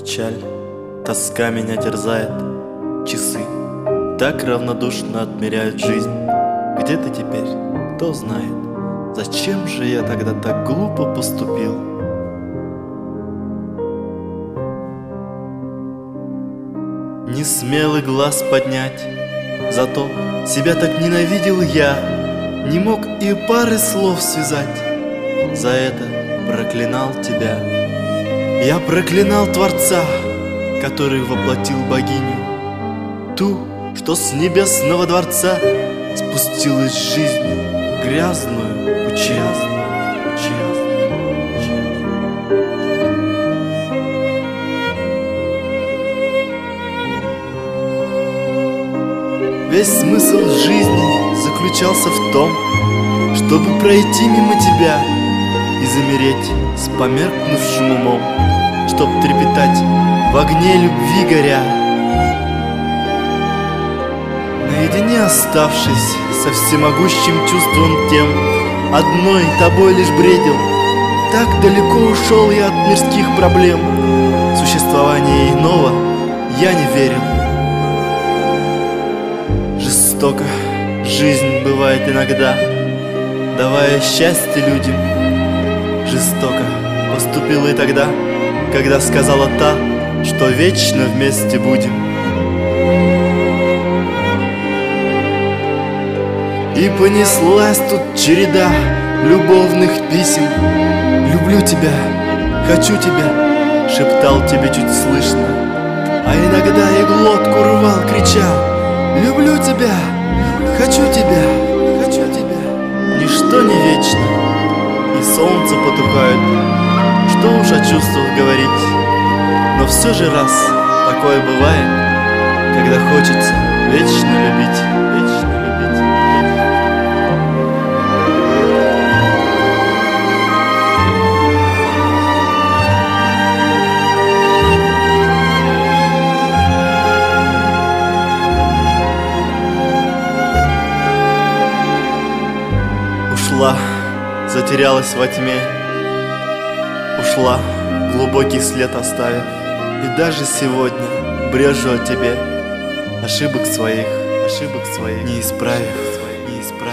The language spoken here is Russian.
Печаль, тоска меня терзает. Часы так равнодушно отмеряют жизнь. Где ты теперь, кто знает. Зачем же я тогда так глупо поступил? Не смел и глаз поднять, зато себя так ненавидел я. Не мог и пары слов связать, за это проклинал тебя. Я проклинал Творца, который воплотил богиню, ту, что с небесного дворца спустилась в жизнь грязную, участную. Весь смысл жизни заключался в том, чтобы пройти мимо тебя и замереть с померкнувшим умом, чтоб трепетать в огне любви горя. Наедине оставшись со всемогущим чувством тем, одной тобой лишь бредил. Так далеко ушел я от мирских проблем, в существование иного я не верил. Жестоко жизнь бывает иногда, давая счастье людям. Жестоко поступила и тогда, когда сказала та, что вечно вместе будем. И понеслась тут череда любовных писем. «Люблю тебя, хочу тебя», шептал тебе чуть слышно, а иногда и глотку рвал, крича: «Люблю тебя, хочу тебя, хочу тебя». Ничто не вечно, и солнце потухает, что уж о чувствах говорить. Но все же раз такое бывает, когда хочется вечно любить, вечно любить. Ушла, затерялась во тьме, ушла, глубокий след оставив. И даже сегодня брежу о тебе, ошибок своих не исправив.